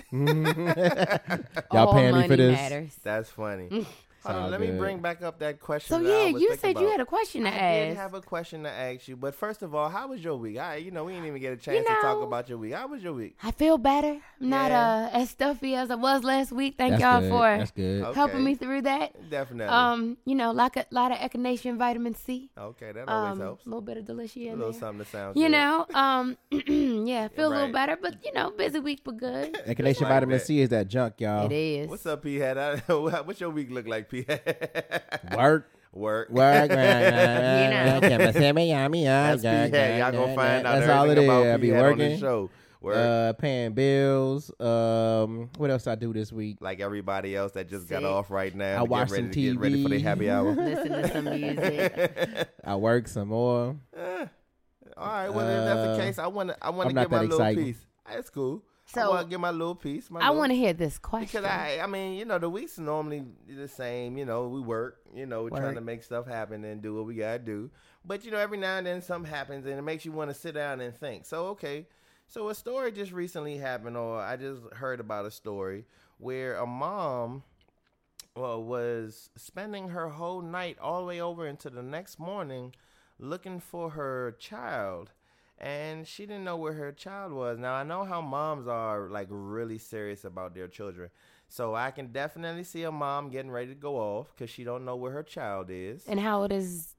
[SPEAKER 3] Y'all
[SPEAKER 2] All
[SPEAKER 3] paying me
[SPEAKER 2] money
[SPEAKER 3] for this?
[SPEAKER 2] matters.
[SPEAKER 1] That's funny.
[SPEAKER 2] Mm.
[SPEAKER 1] Hold on,
[SPEAKER 3] all
[SPEAKER 1] let me
[SPEAKER 3] good.
[SPEAKER 1] bring back up that question.
[SPEAKER 2] So
[SPEAKER 1] that I
[SPEAKER 2] yeah,
[SPEAKER 1] was
[SPEAKER 2] you
[SPEAKER 1] thinking
[SPEAKER 2] said you
[SPEAKER 1] about.
[SPEAKER 2] had a question to
[SPEAKER 1] I
[SPEAKER 2] ask.
[SPEAKER 1] did have a question to ask you, but first of all, how was your week? I, you know, we didn't even get a chance
[SPEAKER 2] You
[SPEAKER 1] to talk
[SPEAKER 2] know-
[SPEAKER 1] about your week. How was your week?
[SPEAKER 2] I feel better. I'm not
[SPEAKER 1] Yeah.
[SPEAKER 2] uh, as stuffy as I was last week. Thank
[SPEAKER 3] That's
[SPEAKER 2] y'all
[SPEAKER 3] good.
[SPEAKER 2] for
[SPEAKER 3] That's good.
[SPEAKER 1] Okay.
[SPEAKER 2] helping me through that.
[SPEAKER 1] Definitely.
[SPEAKER 2] Um, you know, like a lot of echinacea and vitamin C.
[SPEAKER 1] okay, that always
[SPEAKER 2] Um, a
[SPEAKER 1] helps.
[SPEAKER 2] little bit of delicia
[SPEAKER 1] A
[SPEAKER 2] in
[SPEAKER 1] little
[SPEAKER 2] there.
[SPEAKER 1] something to sound
[SPEAKER 2] You
[SPEAKER 1] good.
[SPEAKER 2] know, um, yeah, feel a little
[SPEAKER 1] Right.
[SPEAKER 2] better, but you know, busy week, but good.
[SPEAKER 3] Echinacea
[SPEAKER 1] like
[SPEAKER 3] vitamin
[SPEAKER 1] that.
[SPEAKER 3] C is that junk, y'all.
[SPEAKER 2] It is.
[SPEAKER 1] What's up, P Hat? I- What's your week look like, P Hat?
[SPEAKER 3] Work,
[SPEAKER 1] Work.
[SPEAKER 3] work, work.
[SPEAKER 2] know.
[SPEAKER 3] That's
[SPEAKER 1] That's P Hat. Y'all gonna find out
[SPEAKER 3] That's all it
[SPEAKER 1] everything
[SPEAKER 3] is.
[SPEAKER 1] about
[SPEAKER 3] I be
[SPEAKER 1] P Hat on this
[SPEAKER 3] working,
[SPEAKER 1] show. Work.
[SPEAKER 3] uh, paying bills. Um, what else I do this week?
[SPEAKER 1] like everybody else that just got
[SPEAKER 2] Sick.
[SPEAKER 1] off right now.
[SPEAKER 3] I
[SPEAKER 1] to
[SPEAKER 3] watch
[SPEAKER 1] get ready
[SPEAKER 3] some
[SPEAKER 1] to get ready for their
[SPEAKER 3] T V.
[SPEAKER 1] happy hour.
[SPEAKER 2] Listen to some music.
[SPEAKER 3] I work some more.
[SPEAKER 1] Eh. All right. Well, if that's
[SPEAKER 3] Uh,
[SPEAKER 1] the case, I want to. I want to
[SPEAKER 3] I'm not
[SPEAKER 1] give my
[SPEAKER 3] that
[SPEAKER 1] little
[SPEAKER 3] exciting.
[SPEAKER 1] piece. That's cool. I
[SPEAKER 2] So
[SPEAKER 1] want to give my little piece. My
[SPEAKER 2] I
[SPEAKER 1] little-
[SPEAKER 2] want to hear this question.
[SPEAKER 1] Because I, I mean, you know, the weeks are normally the same. You know, we work. You know, we're trying
[SPEAKER 2] Work.
[SPEAKER 1] to make stuff happen and do what we gotta do. But you know, every now and then something happens, and it makes you want to sit down and think. So okay, so a story just recently happened, or I just heard about a story where a mom, well, was spending her whole night all the way over into the next morning looking for her child. And she didn't know where her child was. Now, I know how moms are, like, really serious about their children. So I can definitely see a mom getting ready to go off because she don't know where her child is.
[SPEAKER 2] And how old is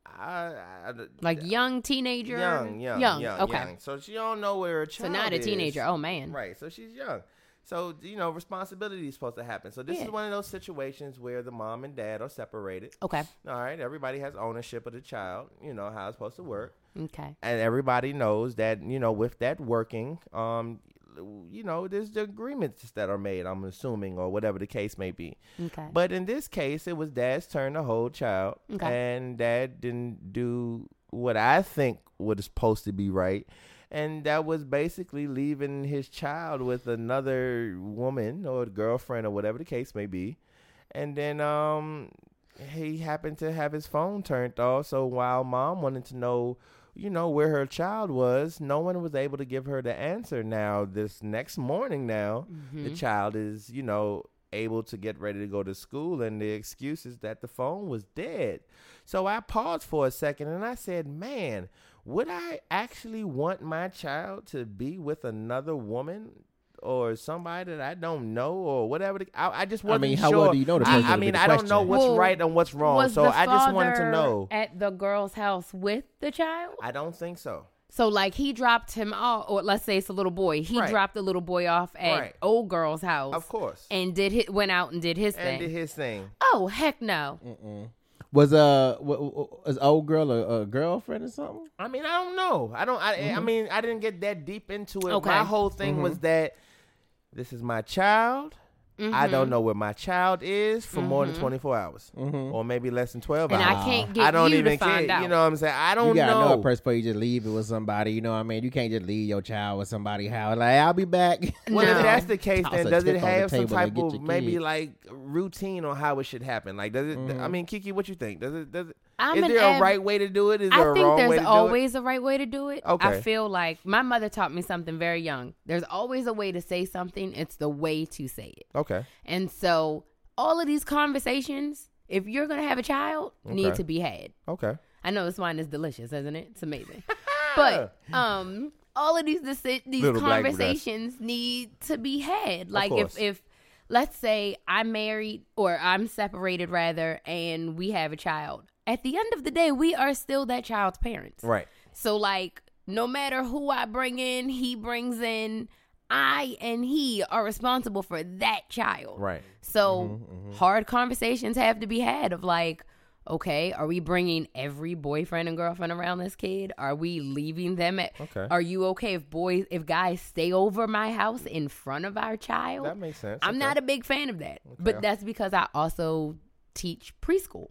[SPEAKER 1] I, I,
[SPEAKER 2] Like young teenager?
[SPEAKER 1] young, young,
[SPEAKER 2] young.
[SPEAKER 1] young,
[SPEAKER 2] okay.
[SPEAKER 1] young. So she don't know where her child
[SPEAKER 2] So not a
[SPEAKER 1] is.
[SPEAKER 2] teenager. Oh, man.
[SPEAKER 1] Right. So she's young. So, you know, responsibility is supposed to happen. So this
[SPEAKER 2] Yeah.
[SPEAKER 1] is one of those situations where the mom and dad are separated.
[SPEAKER 2] Okay.
[SPEAKER 1] All right. Everybody has ownership of the child. You know how it's supposed to work.
[SPEAKER 2] Okay.
[SPEAKER 1] And everybody knows that, you know, with that working, um, you know, there's the agreements that are made, I'm assuming, or whatever the case may be.
[SPEAKER 2] Okay.
[SPEAKER 1] But in this case, it was dad's turn to hold child.
[SPEAKER 2] Okay.
[SPEAKER 1] And dad didn't do what I think was supposed to be right. And that was basically leaving his child with another woman or girlfriend or whatever the case may be. And then um, he happened to have his phone turned off. So while mom wanted to know, you know, where her child was, no one was able to give her the answer. Now, this next morning now,
[SPEAKER 2] Mm-hmm.
[SPEAKER 1] the child is, you know, able to get ready to go to school. And the excuse is that the phone was dead. So I paused for a second and I said, man, would I actually want my child to be with another woman or somebody that I don't know or whatever? The, I, I just wasn't
[SPEAKER 3] I mean, how
[SPEAKER 1] sure.
[SPEAKER 3] well do you know the person?
[SPEAKER 1] I, I
[SPEAKER 3] would be
[SPEAKER 1] mean,
[SPEAKER 3] the
[SPEAKER 1] I don't know
[SPEAKER 3] question.
[SPEAKER 1] what's
[SPEAKER 2] Well,
[SPEAKER 1] right and what's wrong.
[SPEAKER 2] Was
[SPEAKER 1] So
[SPEAKER 2] the
[SPEAKER 1] I just wanted to
[SPEAKER 2] father
[SPEAKER 1] know.
[SPEAKER 2] at the girl's house with the child?
[SPEAKER 1] I don't think so.
[SPEAKER 2] So, like, he dropped him off, or let's say it's a little boy. He
[SPEAKER 1] Right.
[SPEAKER 2] dropped the little boy off at
[SPEAKER 1] Right.
[SPEAKER 2] old girl's house.
[SPEAKER 1] Of course.
[SPEAKER 2] And did his, went out and did his
[SPEAKER 1] And
[SPEAKER 2] thing.
[SPEAKER 1] did his thing.
[SPEAKER 2] Oh, heck no.
[SPEAKER 3] Mm-mm. Was uh w- w- was old girl a, a girlfriend or something?
[SPEAKER 1] I mean, I don't know. I don't. I,
[SPEAKER 3] Mm-hmm.
[SPEAKER 1] I mean, I didn't get that deep into it.
[SPEAKER 2] Okay.
[SPEAKER 1] My whole thing was that this is my child. I
[SPEAKER 2] Mm-hmm.
[SPEAKER 1] don't know where my child is for more than twenty-four hours,
[SPEAKER 3] Mm-hmm.
[SPEAKER 1] or maybe less than twelve
[SPEAKER 2] And
[SPEAKER 1] hours.
[SPEAKER 2] I can't get
[SPEAKER 1] I don't
[SPEAKER 2] you
[SPEAKER 1] even
[SPEAKER 2] to find
[SPEAKER 1] care.
[SPEAKER 2] out.
[SPEAKER 1] You know what I'm saying? I don't
[SPEAKER 3] You gotta know.
[SPEAKER 1] know.
[SPEAKER 3] a person before you just leave it with somebody. You know what I mean? You can't just leave your child with somebody house. Like, I'll be back.
[SPEAKER 1] Well,
[SPEAKER 2] No.
[SPEAKER 1] if that's the case,
[SPEAKER 3] Toss
[SPEAKER 1] then
[SPEAKER 3] a
[SPEAKER 1] does it
[SPEAKER 3] tip on the
[SPEAKER 1] have some
[SPEAKER 3] table to
[SPEAKER 1] type
[SPEAKER 3] get
[SPEAKER 1] of
[SPEAKER 3] your
[SPEAKER 1] maybe
[SPEAKER 3] kid.
[SPEAKER 1] like routine on how it should happen? Like, does it? I mean, Kiki, what you think? Does it? Does it?
[SPEAKER 2] I'm
[SPEAKER 1] is
[SPEAKER 2] an
[SPEAKER 1] there a
[SPEAKER 2] av-
[SPEAKER 1] right way to do it? Is
[SPEAKER 2] I
[SPEAKER 1] there a
[SPEAKER 2] think
[SPEAKER 1] wrong way
[SPEAKER 2] there's
[SPEAKER 1] to do it?
[SPEAKER 2] always a right way to do it.
[SPEAKER 1] Okay.
[SPEAKER 2] I feel like my mother taught me something very young. There's always a way to say something. It's the way to say it.
[SPEAKER 1] Okay.
[SPEAKER 2] And so all of these conversations, if you're going to have a child, need
[SPEAKER 1] Okay.
[SPEAKER 2] to be had.
[SPEAKER 1] Okay.
[SPEAKER 2] I know this wine is delicious, isn't it? It's amazing. But um, all of these deci- these
[SPEAKER 1] Little black dress.
[SPEAKER 2] conversations need to be had. Like if,
[SPEAKER 1] course.
[SPEAKER 2] if let's say I'm married or I'm separated rather, and we have a child. At the end of the day, we are still that child's parents.
[SPEAKER 1] Right.
[SPEAKER 2] So like, no matter who I bring in, he brings in, I and he are responsible for that child.
[SPEAKER 1] Right.
[SPEAKER 2] So hard conversations have to be had of like, okay, are we bringing every boyfriend and girlfriend around this kid? Are we leaving them at?
[SPEAKER 1] Okay.
[SPEAKER 2] Are you okay if boys, if guys stay over my house in front of our child?
[SPEAKER 1] That makes sense.
[SPEAKER 2] I'm
[SPEAKER 1] Okay.
[SPEAKER 2] not a big fan of that, but that's because I also teach preschool.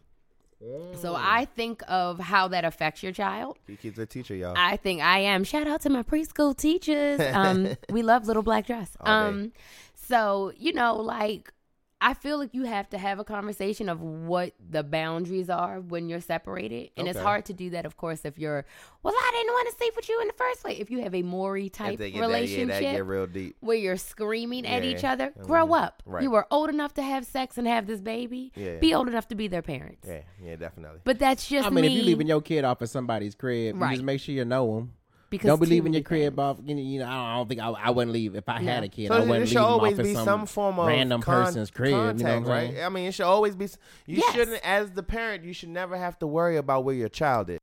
[SPEAKER 2] So I think of how that affects your child.
[SPEAKER 1] Kiki's a teacher, y'all.
[SPEAKER 2] I think I am. Shout out to my preschool teachers. Um, we love Little Black Dress.
[SPEAKER 1] All day.
[SPEAKER 2] Um, so you know, like I feel like you have to have a conversation of what the boundaries are when you're separated, and it's
[SPEAKER 1] Okay.
[SPEAKER 2] hard to do that, of course, if you're. Well, I didn't want to sleep with you in the first place. If you have a Maury
[SPEAKER 1] If
[SPEAKER 2] type
[SPEAKER 1] they get
[SPEAKER 2] relationship
[SPEAKER 1] That, yeah, that get real deep.
[SPEAKER 2] where you're screaming at
[SPEAKER 1] Yeah.
[SPEAKER 2] each other,
[SPEAKER 1] Mhm.
[SPEAKER 2] grow up.
[SPEAKER 1] Right.
[SPEAKER 2] You were old enough to have sex and have this baby.
[SPEAKER 1] Yeah.
[SPEAKER 2] Be old enough to be their parents.
[SPEAKER 1] Yeah, yeah, definitely.
[SPEAKER 2] But that's just
[SPEAKER 3] I mean,
[SPEAKER 2] me.
[SPEAKER 3] if you're leaving your kid off at somebody's crib,
[SPEAKER 2] Right.
[SPEAKER 3] you just make sure you know them.
[SPEAKER 2] because
[SPEAKER 3] Don't be
[SPEAKER 2] too
[SPEAKER 3] leaving
[SPEAKER 2] many
[SPEAKER 3] your crib
[SPEAKER 2] things.
[SPEAKER 3] off. You know, you know, I don't, I don't think I, I wouldn't leave if I had
[SPEAKER 2] No.
[SPEAKER 3] a kid.
[SPEAKER 1] So
[SPEAKER 3] I
[SPEAKER 1] there
[SPEAKER 3] wouldn't
[SPEAKER 1] should
[SPEAKER 3] leave him
[SPEAKER 1] always
[SPEAKER 3] off at
[SPEAKER 1] be
[SPEAKER 3] some,
[SPEAKER 1] some form of
[SPEAKER 3] random
[SPEAKER 1] con-
[SPEAKER 3] person's crib.
[SPEAKER 1] contact,
[SPEAKER 3] you know what I'm
[SPEAKER 1] right?
[SPEAKER 3] saying?
[SPEAKER 1] I mean, it should always be. You
[SPEAKER 2] Yes.
[SPEAKER 1] shouldn't, as the parent, you should never have to worry about where your child is.